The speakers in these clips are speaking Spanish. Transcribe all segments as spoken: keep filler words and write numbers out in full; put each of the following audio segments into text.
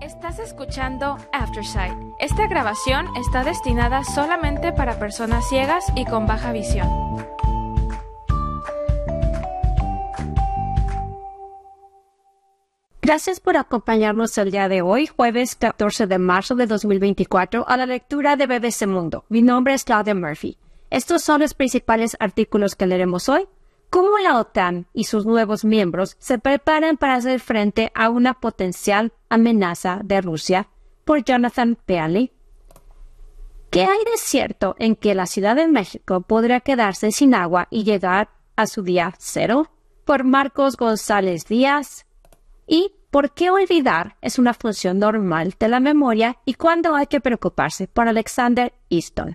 Estás escuchando Aftersight. Esta grabación está destinada solamente para personas ciegas y con baja visión. Gracias por acompañarnos el día de hoy, jueves catorce de marzo de dos mil veinticuatro, a la lectura de B B C Mundo. Mi nombre es Claudia Murphy. Estos son los principales artículos que leeremos hoy. ¿Cómo la OTAN y sus nuevos miembros se preparan para hacer frente a una potencial amenaza de Rusia? Por Jonathan Peale. ¿Qué hay de cierto en que la Ciudad de México podría quedarse sin agua y llegar a su día cero? Por Marcos González Díaz. ¿Y por qué olvidar es una función normal de la memoria y cuándo hay que preocuparse? Por Alexander Easton.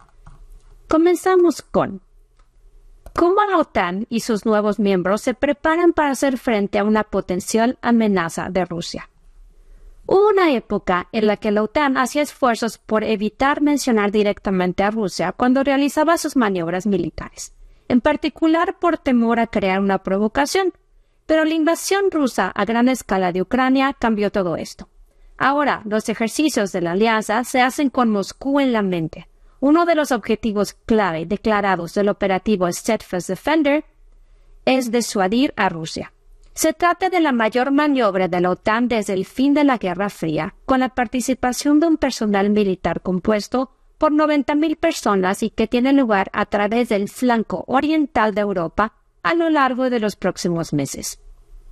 Comenzamos con ¿cómo la OTAN y sus nuevos miembros se preparan para hacer frente a una potencial amenaza de Rusia? Hubo una época en la que la OTAN hacía esfuerzos por evitar mencionar directamente a Rusia cuando realizaba sus maniobras militares, en particular por temor a crear una provocación. Pero la invasión rusa a gran escala de Ucrania cambió todo esto. Ahora, los ejercicios de la alianza se hacen con Moscú en la mente. Uno de los objetivos clave declarados del operativo Steadfast Defender es disuadir a Rusia. Se trata de la mayor maniobra de la OTAN desde el fin de la Guerra Fría, con la participación de un personal militar compuesto por noventa mil personas y que tiene lugar a través del flanco oriental de Europa a lo largo de los próximos meses.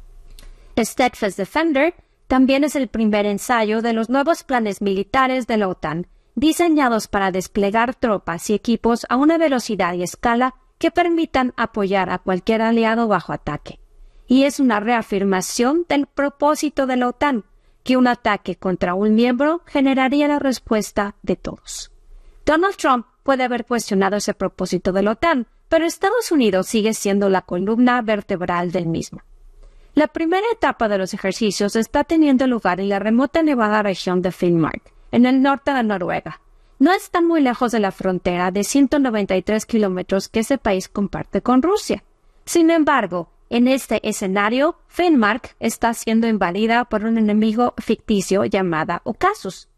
Steadfast Defender también es el primer ensayo de los nuevos planes militares de la OTAN, diseñados para desplegar tropas y equipos a una velocidad y escala que permitan apoyar a cualquier aliado bajo ataque. Y es una reafirmación del propósito de la OTAN, que un ataque contra un miembro generaría la respuesta de todos. Donald Trump puede haber cuestionado ese propósito de la OTAN, pero Estados Unidos sigue siendo la columna vertebral del mismo. La primera etapa de los ejercicios está teniendo lugar en la remota nevada región de Finnmark, en el norte de Noruega. No está muy lejos de la frontera de ciento noventa y tres kilómetros que ese país comparte con Rusia. Sin embargo, en este escenario, Finnmark está siendo invadida por un enemigo ficticio llamado Ocasus.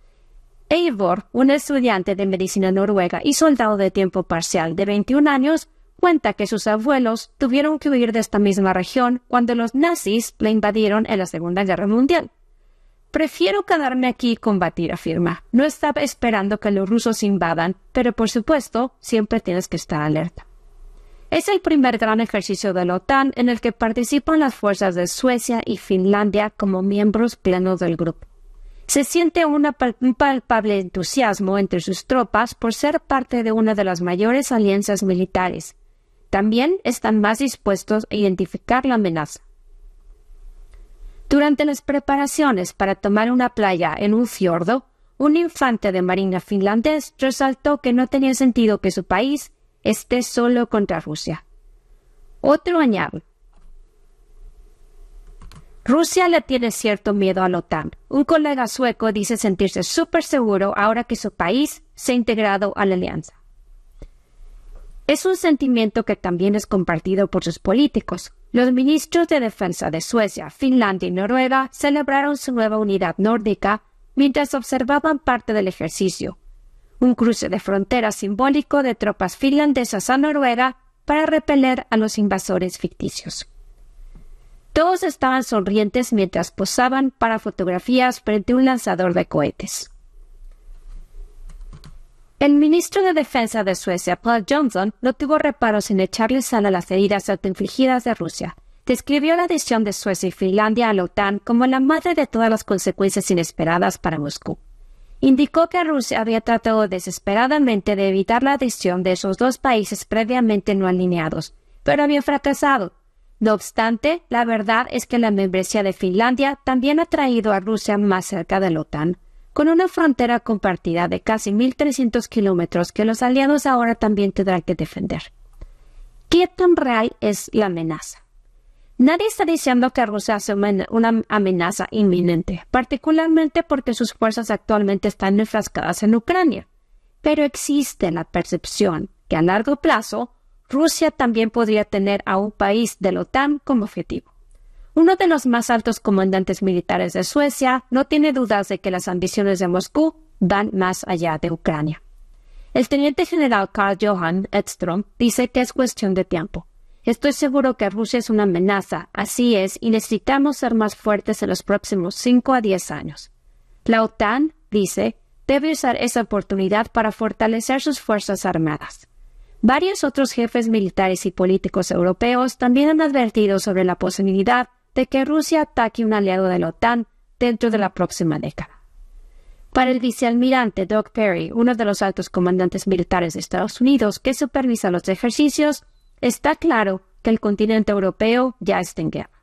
Eivor, un estudiante de medicina noruega y soldado de tiempo parcial de veintiún años, cuenta que sus abuelos tuvieron que huir de esta misma región cuando los nazis la invadieron en la Segunda Guerra Mundial. Prefiero quedarme aquí y combatir, afirma. No estaba esperando que los rusos invadan, pero por supuesto, siempre tienes que estar alerta. Es el primer gran ejercicio de la OTAN en el que participan las fuerzas de Suecia y Finlandia como miembros plenos del grupo. Se siente una pal- un palpable entusiasmo entre sus tropas por ser parte de una de las mayores alianzas militares. También están más dispuestos a identificar la amenaza. Durante las preparaciones para tomar una playa en un fiordo, un infante de marina finlandés resaltó que no tenía sentido que su país esté solo contra Rusia. Otro añade: Rusia le tiene cierto miedo a la OTAN. Un colega sueco dice sentirse súper seguro ahora que su país se ha integrado a la alianza. Es un sentimiento que también es compartido por sus políticos. Los ministros de defensa de Suecia, Finlandia y Noruega celebraron su nueva unidad nórdica mientras observaban parte del ejercicio, un cruce de frontera simbólico de tropas finlandesas a Noruega para repeler a los invasores ficticios. Todos estaban sonrientes mientras posaban para fotografías frente a un lanzador de cohetes. El ministro de Defensa de Suecia, Paul Johnson, no tuvo reparos en echarle sal a las heridas autoinfligidas de Rusia. Describió la adhesión de Suecia y Finlandia a la OTAN como la madre de todas las consecuencias inesperadas para Moscú. Indicó que Rusia había tratado desesperadamente de evitar la adhesión de esos dos países previamente no alineados, pero había fracasado. No obstante, la verdad es que la membresía de Finlandia también ha traído a Rusia más cerca de la OTAN, con una frontera compartida de casi mil trescientos kilómetros que los aliados ahora también tendrán que defender. ¿Qué tan real es la amenaza? Nadie está diciendo que Rusia sea una amenaza inminente, particularmente porque sus fuerzas actualmente están enfrascadas en Ucrania. Pero existe la percepción que a largo plazo Rusia también podría tener a un país de la OTAN como objetivo. Uno de los más altos comandantes militares de Suecia no tiene dudas de que las ambiciones de Moscú van más allá de Ucrania. El teniente general Carl Johan Edström dice que es cuestión de tiempo. Estoy seguro que Rusia es una amenaza, así es, y necesitamos ser más fuertes en los próximos cinco a diez años. La OTAN, dice, debe usar esa oportunidad para fortalecer sus fuerzas armadas. Varios otros jefes militares y políticos europeos también han advertido sobre la posibilidad de que Rusia ataque un aliado de la OTAN dentro de la próxima década. Para el vicealmirante Doug Perry, uno de los altos comandantes militares de Estados Unidos que supervisa los ejercicios, está claro que el continente europeo ya está en guerra.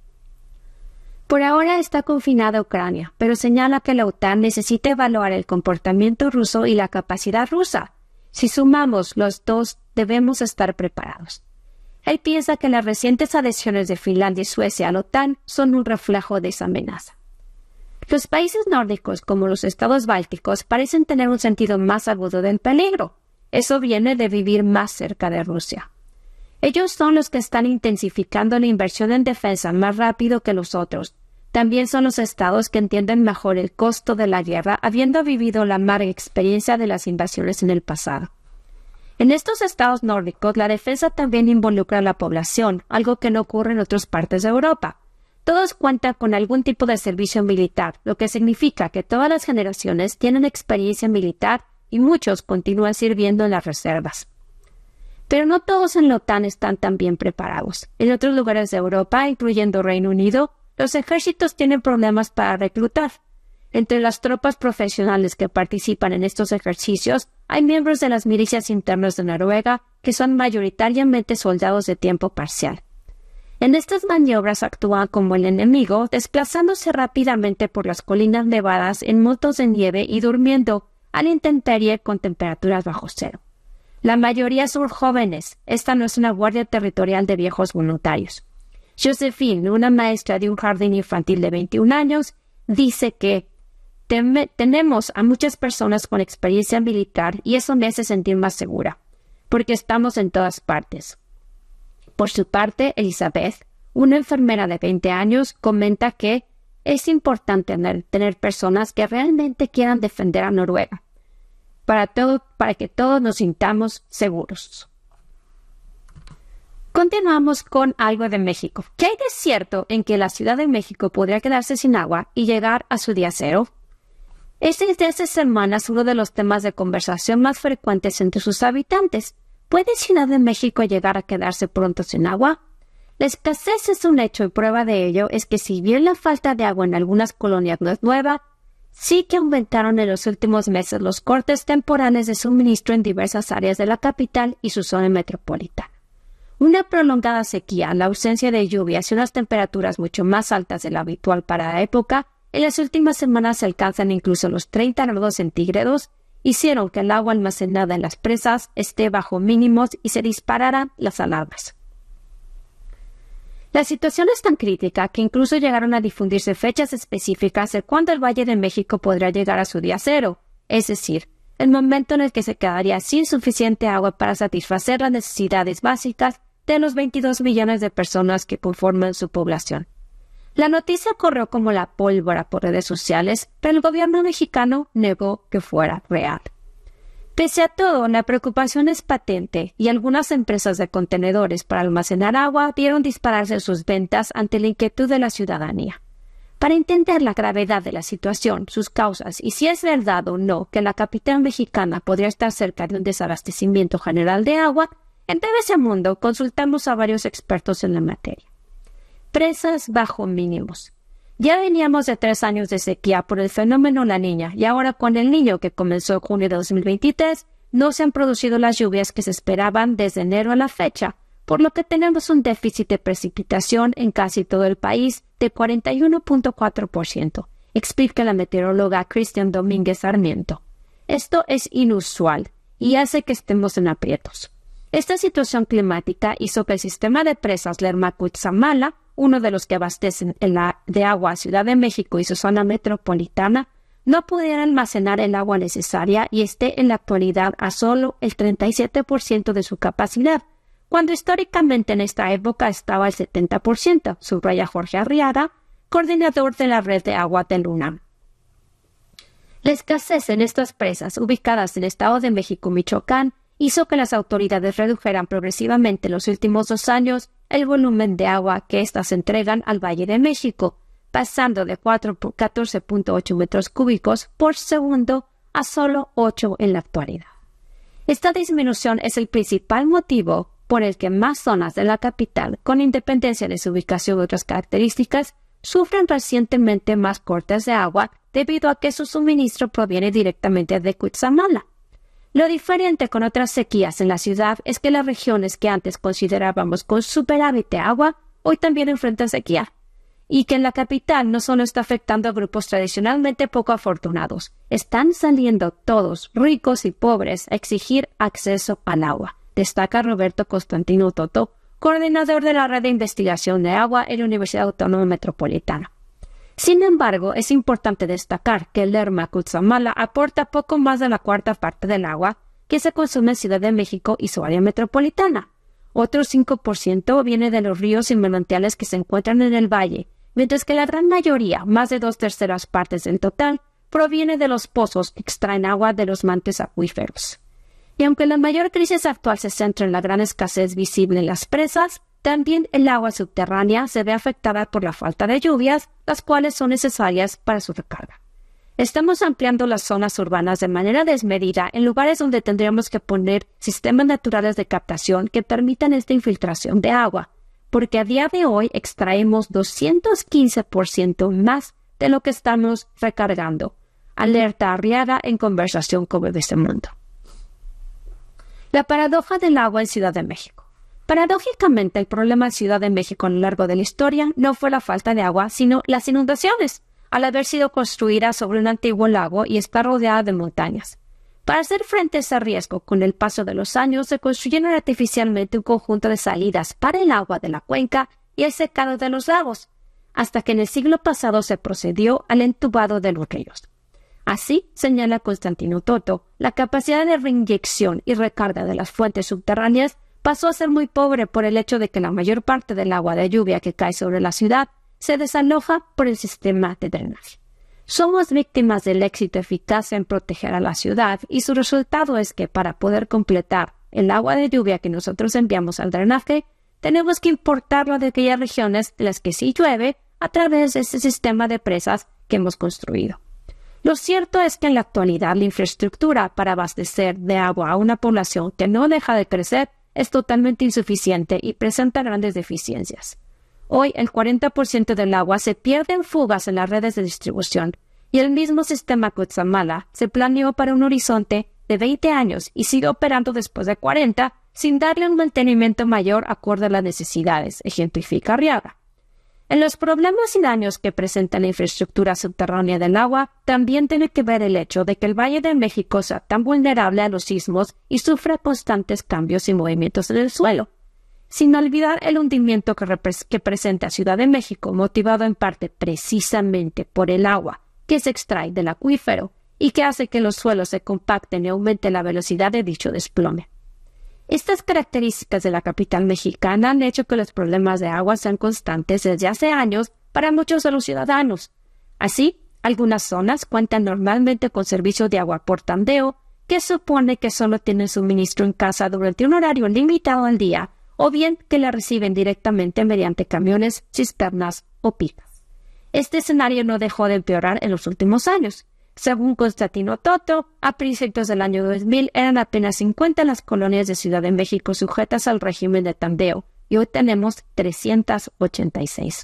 Por ahora está confinada a Ucrania, pero señala que la OTAN necesita evaluar el comportamiento ruso y la capacidad rusa. Si sumamos los dos, debemos estar preparados. Él piensa que las recientes adhesiones de Finlandia y Suecia a la OTAN son un reflejo de esa amenaza. Los países nórdicos, como los estados bálticos, parecen tener un sentido más agudo del peligro. Eso viene de vivir más cerca de Rusia. Ellos son los que están intensificando la inversión en defensa más rápido que los otros. También son los estados que entienden mejor el costo de la guerra, habiendo vivido la amarga experiencia de las invasiones en el pasado. En estos estados nórdicos, la defensa también involucra a la población, algo que no ocurre en otras partes de Europa. Todos cuentan con algún tipo de servicio militar, lo que significa que todas las generaciones tienen experiencia militar y muchos continúan sirviendo en las reservas. Pero no todos en la OTAN están tan bien preparados. En otros lugares de Europa, incluyendo Reino Unido, los ejércitos tienen problemas para reclutar. Entre las tropas profesionales que participan en estos ejercicios, hay miembros de las milicias internas de Noruega que son mayoritariamente soldados de tiempo parcial. En estas maniobras actúan como el enemigo, desplazándose rápidamente por las colinas nevadas en motos de nieve y durmiendo a la intemperie con temperaturas bajo cero. La mayoría son jóvenes. Esta no es una guardia territorial de viejos voluntarios. Josephine, una maestra de un jardín infantil de veintiún años, dice que Teme, tenemos a muchas personas con experiencia militar y eso me hace sentir más segura, porque estamos en todas partes. Por su parte, Elizabeth, una enfermera de veinte años, comenta que es importante tener, tener personas que realmente quieran defender a Noruega, para, todo, para que todos nos sintamos seguros. Continuamos con algo de México. ¿Qué hay de cierto en que la Ciudad de México podría quedarse sin agua y llegar a su día cero? Este es desde hace semanas uno de los temas de conversación más frecuentes entre sus habitantes. ¿Puede Ciudad de México llegar a quedarse pronto sin agua? La escasez es un hecho y prueba de ello es que si bien la falta de agua en algunas colonias no es nueva, sí que aumentaron en los últimos meses los cortes temporales de suministro en diversas áreas de la capital y su zona metropolitana. Una prolongada sequía, la ausencia de lluvias y unas temperaturas mucho más altas de lo habitual para la época, en las últimas semanas se alcanzan incluso los treinta grados centígrados, hicieron que el agua almacenada en las presas esté bajo mínimos y se dispararan las alarmas. La situación es tan crítica que incluso llegaron a difundirse fechas específicas de cuándo el Valle de México podrá llegar a su día cero, es decir, el momento en el que se quedaría sin suficiente agua para satisfacer las necesidades básicas de los veintidós millones de personas que conforman su población. La noticia corrió como la pólvora por redes sociales, pero el gobierno mexicano negó que fuera real. Pese a todo, la preocupación es patente y algunas empresas de contenedores para almacenar agua vieron dispararse sus ventas ante la inquietud de la ciudadanía. Para entender la gravedad de la situación, sus causas y si es verdad o no que la capital mexicana podría estar cerca de un desabastecimiento general de agua, en B B C Mundo consultamos a varios expertos en la materia. Presas bajo mínimos. Ya veníamos de tres años de sequía por el fenómeno La Niña y ahora con el Niño que comenzó en junio de dos mil veintitrés no se han producido las lluvias que se esperaban desde enero a la fecha, por lo que tenemos un déficit de precipitación en casi todo el país de cuarenta y uno punto cuatro por ciento, explica la meteoróloga Cristian Domínguez Sarmiento. Esto es inusual y hace que estemos en aprietos. Esta situación climática hizo que el sistema de presas Lerma-Cutzamala, uno de los que abastecen el a- de agua a Ciudad de México y su zona metropolitana, no pudiera almacenar el agua necesaria y esté en la actualidad a solo el treinta y siete por ciento de su capacidad, cuando históricamente en esta época estaba el setenta por ciento, subraya Jorge Arriaga, coordinador de la red de agua del UNAM. La escasez en estas presas, ubicadas en el Estado de México y Michoacán, hizo que las autoridades redujeran progresivamente en los últimos dos años el volumen de agua que éstas entregan al Valle de México, pasando de catorce punto ocho metros cúbicos por segundo a solo ocho en la actualidad. Esta disminución es el principal motivo por el que más zonas de la capital, con independencia de su ubicación y otras características, sufren recientemente más cortes de agua debido a que su suministro proviene directamente de Cuitzamala. Lo diferente con otras sequías en la ciudad es que las regiones que antes considerábamos con superávit de agua, hoy también enfrentan sequía, y que en la capital no solo está afectando a grupos tradicionalmente poco afortunados, están saliendo todos, ricos y pobres, a exigir acceso al agua, destaca Roberto Constantino Toto, coordinador de la Red de Investigación de Agua en la Universidad Autónoma Metropolitana. Sin embargo, es importante destacar que el Lerma Cuitzamala aporta poco más de la cuarta parte del agua que se consume en Ciudad de México y su área metropolitana. Otro cinco por ciento viene de los ríos y manantiales que se encuentran en el valle, mientras que la gran mayoría, más de dos terceras partes del total, proviene de los pozos que extraen agua de los mantos acuíferos. Y aunque la mayor crisis actual se centra en la gran escasez visible en las presas, también el agua subterránea se ve afectada por la falta de lluvias, las cuales son necesarias para su recarga. Estamos ampliando las zonas urbanas de manera desmedida en lugares donde tendríamos que poner sistemas naturales de captación que permitan esta infiltración de agua, porque a día de hoy extraemos doscientos quince por ciento más de lo que estamos recargando. Alerta Arriaga en conversación con B B C Mundo. La paradoja del agua en Ciudad de México. Paradójicamente, el problema en Ciudad de México a lo largo de la historia no fue la falta de agua, sino las inundaciones, al haber sido construida sobre un antiguo lago y estar rodeada de montañas. Para hacer frente a ese riesgo, con el paso de los años se construyeron artificialmente un conjunto de salidas para el agua de la cuenca y el secado de los lagos, hasta que en el siglo pasado se procedió al entubado de los ríos. Así, señala Constantino Toto, la capacidad de reinyección y recarga de las fuentes subterráneas pasó a ser muy pobre por el hecho de que la mayor parte del agua de lluvia que cae sobre la ciudad se desaloja por el sistema de drenaje. Somos víctimas del éxito eficaz en proteger a la ciudad y su resultado es que para poder completar el agua de lluvia que nosotros enviamos al drenaje, tenemos que importarlo de aquellas regiones de las que sí llueve a través de este sistema de presas que hemos construido. Lo cierto es que en la actualidad la infraestructura para abastecer de agua a una población que no deja de crecer es totalmente insuficiente y presenta grandes deficiencias. Hoy, el cuarenta por ciento del agua se pierde en fugas en las redes de distribución, y el mismo sistema Cuitzamala se planeó para un horizonte de veinte años y sigue operando después de cuarenta sin darle un mantenimiento mayor acorde a las necesidades, ejemplifica Arriaga. En los problemas y daños que presenta la infraestructura subterránea del agua, también tiene que ver el hecho de que el Valle de México sea tan vulnerable a los sismos y sufra constantes cambios y movimientos en el suelo. Sin olvidar el hundimiento que, que presenta Ciudad de México, motivado en parte precisamente por el agua que se extrae del acuífero y que hace que los suelos se compacten y aumente la velocidad de dicho desplome. Estas características de la capital mexicana han hecho que los problemas de agua sean constantes desde hace años para muchos de los ciudadanos. Así, algunas zonas cuentan normalmente con servicio de agua por tandeo, que supone que solo tienen suministro en casa durante un horario limitado al día, o bien que la reciben directamente mediante camiones, cisternas o pipas. Este escenario no dejó de empeorar en los últimos años. Según Constantino Toto, a principios del año dos mil eran apenas cincuenta las colonias de Ciudad de México sujetas al régimen de tandeo y hoy tenemos trescientas ochenta y seis.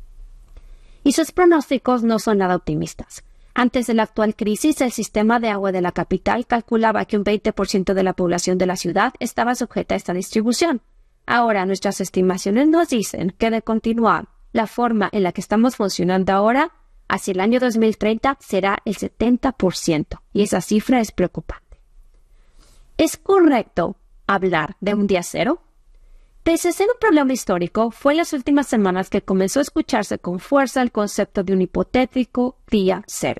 Y sus pronósticos no son nada optimistas. Antes de la actual crisis, el sistema de agua de la capital calculaba que un veinte por ciento de la población de la ciudad estaba sujeta a esta distribución. Ahora nuestras estimaciones nos dicen que de continuar la forma en la que estamos funcionando ahora, hacia el año dos mil treinta será el setenta por ciento, y esa cifra es preocupante. ¿Es correcto hablar de un día cero? Pese a ser un problema histórico, fue en las últimas semanas que comenzó a escucharse con fuerza el concepto de un hipotético día cero.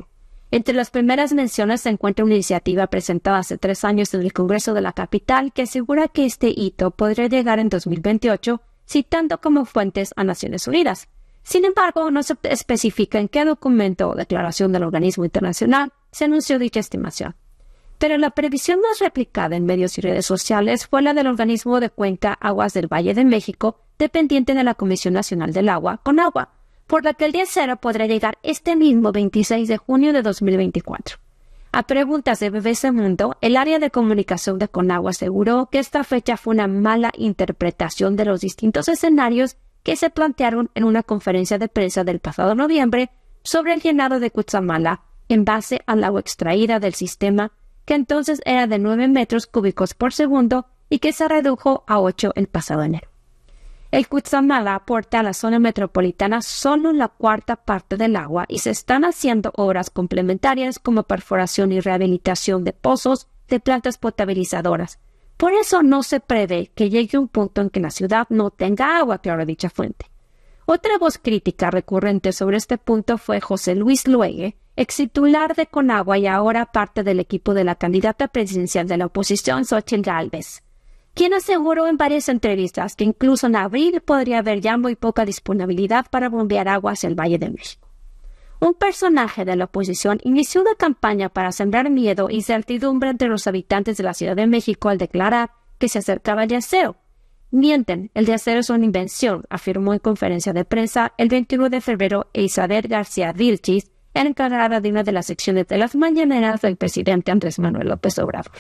Entre las primeras menciones se encuentra una iniciativa presentada hace tres años en el Congreso de la capital que asegura que este hito podría llegar en dos mil veintiocho, citando como fuentes a Naciones Unidas. Sin embargo, no se especifica en qué documento o declaración del organismo internacional se anunció dicha estimación. Pero la previsión más replicada en medios y redes sociales fue la del organismo de Cuenca Aguas del Valle de México, dependiente de la Comisión Nacional del Agua, Conagua, por la que el día cero podrá llegar este mismo veintiséis de junio de dos mil veinticuatro. A preguntas de B B C Mundo, el área de comunicación de Conagua aseguró que esta fecha fue una mala interpretación de los distintos escenarios que se plantearon en una conferencia de prensa del pasado noviembre sobre el llenado de Cutzamala en base al agua extraída del sistema, que entonces era de nueve metros cúbicos por segundo y que se redujo a ocho el pasado enero. El Cutzamala aporta a la zona metropolitana solo la cuarta parte del agua y se están haciendo obras complementarias como perforación y rehabilitación de pozos de plantas potabilizadoras. Por eso no se prevé que llegue un punto en que la ciudad no tenga agua, claro dicha fuente. Otra voz crítica recurrente sobre este punto fue José Luis Luege, ex titular de Conagua y ahora parte del equipo de la candidata presidencial de la oposición, Xóchitl Gálvez, quien aseguró en varias entrevistas que incluso en abril podría haber ya muy poca disponibilidad para bombear agua hacia el Valle de México. Un personaje de la oposición inició una campaña para sembrar miedo e incertidumbre entre los habitantes de la Ciudad de México al declarar que se acercaba el día cero. Mienten, el día cero es una invención, afirmó en conferencia de prensa el veintiuno de febrero Isabel García Vilchis, encargada de una de las secciones de las mañaneras del presidente Andrés Manuel López Obrador.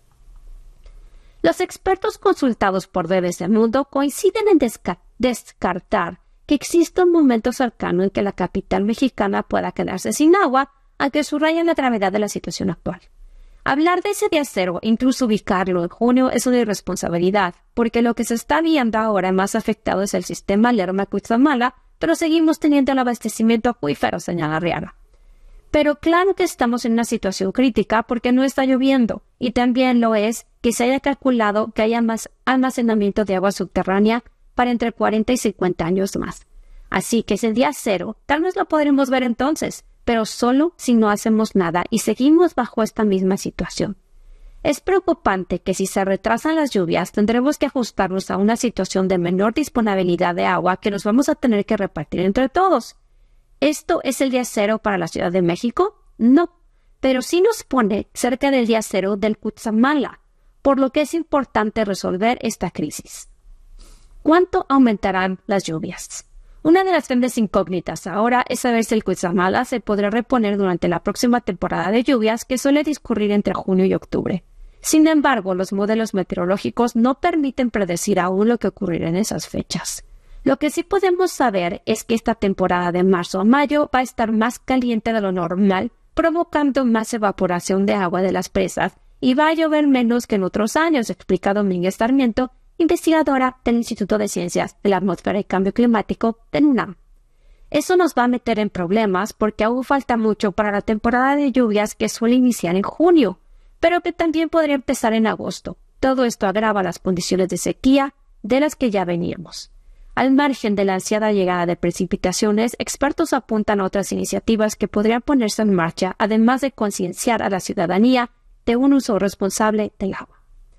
Los expertos consultados por B B C Mundo coinciden en desca- descartar que existe un momento cercano en que la capital mexicana pueda quedarse sin agua, aunque subrayan la gravedad de la situación actual. Hablar de ese día cero, incluso ubicarlo en junio, es una irresponsabilidad, porque lo que se está viendo ahora más afectado es el sistema Lerma-Cutzamala, pero seguimos teniendo el abastecimiento acuífero, señala Arriaga. Pero claro que estamos en una situación crítica porque no está lloviendo, y también lo es que se haya calculado que haya más almacenamiento de agua subterránea para entre cuarenta y cincuenta años más. Así que ese día cero tal vez lo podremos ver entonces, pero solo si no hacemos nada y seguimos bajo esta misma situación. Es preocupante que si se retrasan las lluvias tendremos que ajustarnos a una situación de menor disponibilidad de agua que nos vamos a tener que repartir entre todos. ¿Esto es el día cero para la Ciudad de México? No, pero sí nos pone cerca del día cero del Cutzamala, por lo que es importante resolver esta crisis. ¿Cuánto aumentarán las lluvias? Una de las grandes incógnitas ahora es saber si el Cutzamala se podrá reponer durante la próxima temporada de lluvias que suele discurrir entre junio y octubre. Sin embargo, los modelos meteorológicos no permiten predecir aún lo que ocurrirá en esas fechas. Lo que sí podemos saber es que esta temporada de marzo a mayo va a estar más caliente de lo normal, provocando más evaporación de agua de las presas y va a llover menos que en otros años, explica Domínguez Sarmiento, investigadora del Instituto de Ciencias de la Atmósfera y Cambio Climático de UNAM. Eso nos va a meter en problemas porque aún falta mucho para la temporada de lluvias que suele iniciar en junio, pero que también podría empezar en agosto. Todo esto agrava las condiciones de sequía de las que ya veníamos. Al margen de la ansiada llegada de precipitaciones, expertos apuntan a otras iniciativas que podrían ponerse en marcha, además de concienciar a la ciudadanía de un uso responsable del agua.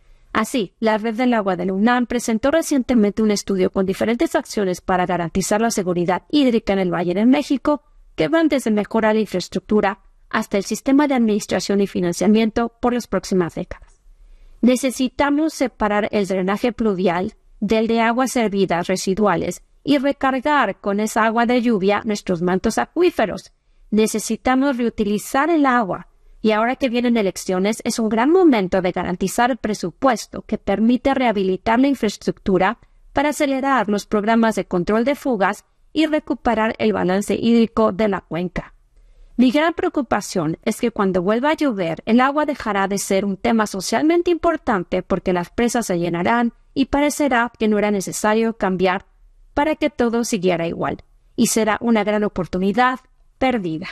Así, la Red del Agua de la UNAM presentó recientemente un estudio con diferentes acciones para garantizar la seguridad hídrica en el Valle de México, que van desde mejorar la infraestructura hasta el sistema de administración y financiamiento por las próximas décadas. Necesitamos separar el drenaje pluvial del de aguas servidas residuales y recargar con esa agua de lluvia nuestros mantos acuíferos. Necesitamos reutilizar el agua. Y ahora que vienen elecciones, es un gran momento de garantizar el presupuesto que permite rehabilitar la infraestructura para acelerar los programas de control de fugas y recuperar el balance hídrico de la cuenca. Mi gran preocupación es que cuando vuelva a llover, el agua dejará de ser un tema socialmente importante porque las presas se llenarán y parecerá que no era necesario cambiar para que todo siguiera igual, y será una gran oportunidad perdida.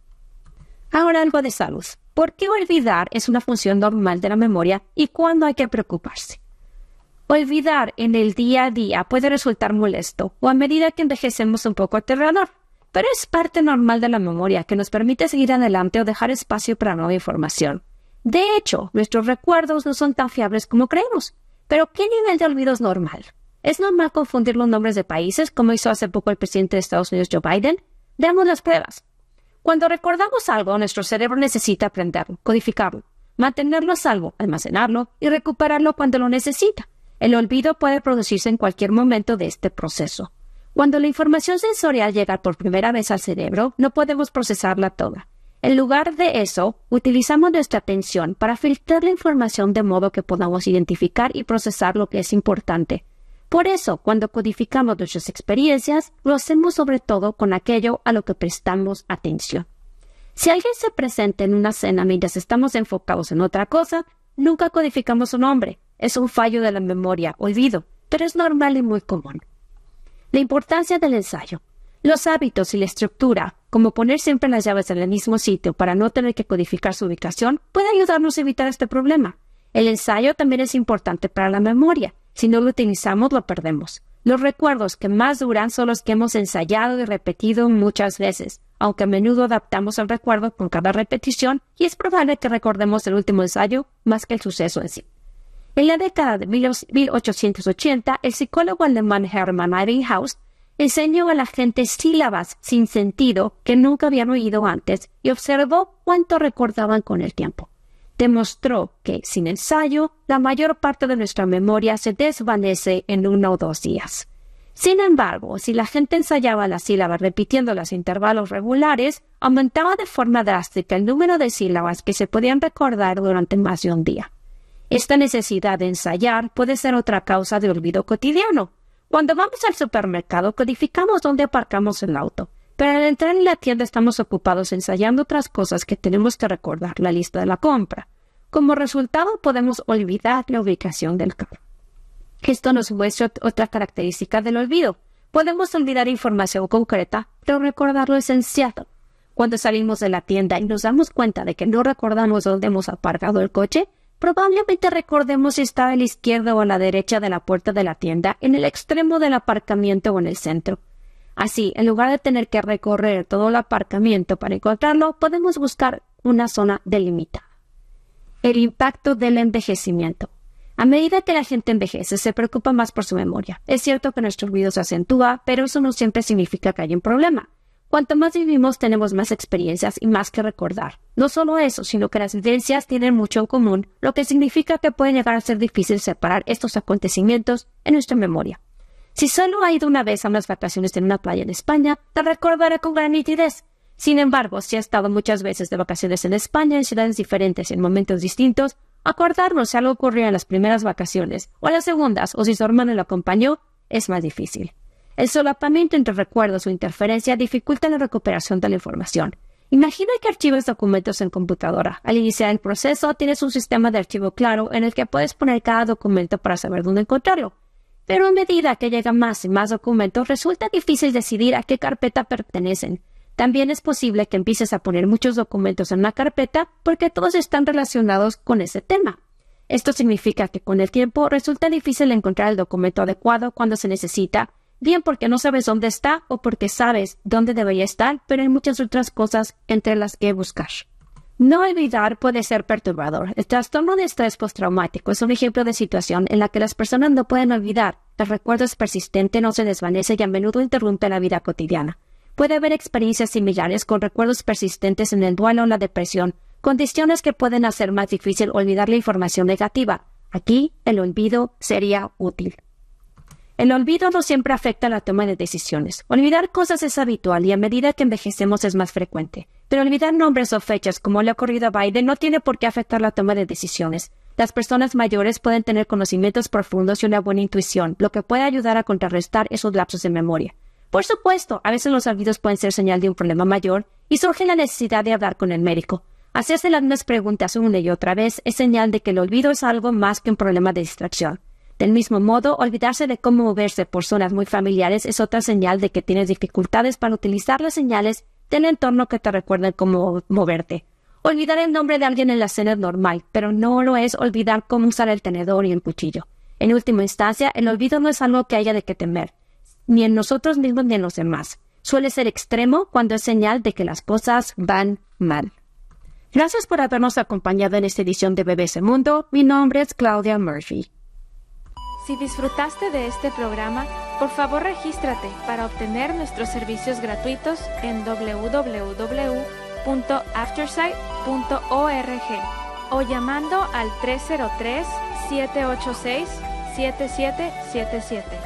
Ahora algo de salud. ¿Por qué olvidar es una función normal de la memoria y cuándo hay que preocuparse? Olvidar en el día a día puede resultar molesto o a medida que envejecemos un poco aterrador, pero es parte normal de la memoria que nos permite seguir adelante o dejar espacio para nueva información. De hecho, nuestros recuerdos no son tan fiables como creemos. Pero, ¿qué nivel de olvido es normal? ¿Es normal confundir los nombres de países, como hizo hace poco el presidente de Estados Unidos, Joe Biden? Veamos las pruebas. Cuando recordamos algo, nuestro cerebro necesita aprenderlo, codificarlo, mantenerlo a salvo, almacenarlo y recuperarlo cuando lo necesita. El olvido puede producirse en cualquier momento de este proceso. Cuando la información sensorial llega por primera vez al cerebro, no podemos procesarla toda. En lugar de eso, utilizamos nuestra atención para filtrar la información de modo que podamos identificar y procesar lo que es importante. Por eso, cuando codificamos nuestras experiencias, lo hacemos sobre todo con aquello a lo que prestamos atención. Si alguien se presenta en una cena mientras estamos enfocados en otra cosa, nunca codificamos su nombre. Es un fallo de la memoria, olvido, pero es normal y muy común. La importancia del ensayo. Los hábitos y la estructura, como poner siempre las llaves en el mismo sitio para no tener que codificar su ubicación, puede ayudarnos a evitar este problema. El ensayo también es importante para la memoria. Si no lo utilizamos, lo perdemos. Los recuerdos que más duran son los que hemos ensayado y repetido muchas veces, aunque a menudo adaptamos el recuerdo con cada repetición y es probable que recordemos el último ensayo más que el suceso en sí. En la década de mil ochocientos ochenta, el psicólogo alemán Hermann Ebbinghaus enseñó a la gente sílabas sin sentido que nunca habían oído antes y observó cuánto recordaban con el tiempo. Demostró que, sin ensayo, la mayor parte de nuestra memoria se desvanece en uno o dos días. Sin embargo, si la gente ensayaba las sílabas repitiéndolas a intervalos regulares, aumentaba de forma drástica el número de sílabas que se podían recordar durante más de un día. Esta necesidad de ensayar puede ser otra causa de olvido cotidiano. Cuando vamos al supermercado, codificamos dónde aparcamos el auto. Pero al entrar en la tienda estamos ocupados ensayando otras cosas que tenemos que recordar, la lista de la compra. Como resultado, podemos olvidar la ubicación del carro. Esto nos muestra otra característica del olvido. Podemos olvidar información concreta, pero recordar lo esencial. Cuando salimos de la tienda y nos damos cuenta de que no recordamos dónde hemos aparcado el coche, probablemente recordemos si está a la izquierda o a la derecha de la puerta de la tienda, en el extremo del aparcamiento o en el centro. Así, en lugar de tener que recorrer todo el aparcamiento para encontrarlo, podemos buscar una zona delimitada. El impacto del envejecimiento. A medida que la gente envejece, se preocupa más por su memoria. Es cierto que nuestro olvido se acentúa, pero eso no siempre significa que hay un problema. Cuanto más vivimos, tenemos más experiencias y más que recordar. No solo eso, sino que las vivencias tienen mucho en común, lo que significa que puede llegar a ser difícil separar estos acontecimientos en nuestra memoria. Si solo ha ido una vez a unas vacaciones en una playa en España, te recordará con gran nitidez. Sin embargo, si ha estado muchas veces de vacaciones en España, en ciudades diferentes y en momentos distintos, acordarnos si algo ocurrió en las primeras vacaciones o en las segundas, o si su hermano lo acompañó, es más difícil. El solapamiento entre recuerdos o interferencia dificulta la recuperación de la información. Imagina que archivas documentos en computadora. Al iniciar el proceso, tienes un sistema de archivo claro en el que puedes poner cada documento para saber dónde encontrarlo. Pero a medida que llegan más y más documentos, resulta difícil decidir a qué carpeta pertenecen. También es posible que empieces a poner muchos documentos en una carpeta porque todos están relacionados con ese tema. Esto significa que con el tiempo resulta difícil encontrar el documento adecuado cuando se necesita, bien porque no sabes dónde está o porque sabes dónde debería estar, pero hay muchas otras cosas entre las que buscar. No olvidar puede ser perturbador. El trastorno de estrés postraumático es un ejemplo de situación en la que las personas no pueden olvidar. El recuerdo es persistente, no se desvanece y a menudo interrumpe la vida cotidiana. Puede haber experiencias similares con recuerdos persistentes en el duelo o la depresión, condiciones que pueden hacer más difícil olvidar la información negativa. Aquí, el olvido sería útil. El olvido no siempre afecta la toma de decisiones. Olvidar cosas es habitual y a medida que envejecemos es más frecuente. Pero olvidar nombres o fechas, como le ha ocurrido a Biden, no tiene por qué afectar la toma de decisiones. Las personas mayores pueden tener conocimientos profundos y una buena intuición, lo que puede ayudar a contrarrestar esos lapsos de memoria. Por supuesto, a veces los olvidos pueden ser señal de un problema mayor y surge la necesidad de hablar con el médico. Hacerse las mismas preguntas una y otra vez es señal de que el olvido es algo más que un problema de distracción. Del mismo modo, olvidarse de cómo moverse por zonas muy familiares es otra señal de que tienes dificultades para utilizar las señales del entorno que te recuerden cómo moverte. Olvidar el nombre de alguien en la cena es normal, pero no lo es olvidar cómo usar el tenedor y el cuchillo. En última instancia, el olvido no es algo que haya de que temer, ni en nosotros mismos ni en los demás. suele ser extremo cuando es señal de que las cosas van mal. Gracias por habernos acompañado en esta edición de B B C Mundo. Mi nombre es Claudia Murphy. Si disfrutaste de este programa, por favor regístrate para obtener nuestros servicios gratuitos en doble u doble u doble u punto aftersight punto org o llamando al tres cero tres, siete ocho seis, siete siete siete siete.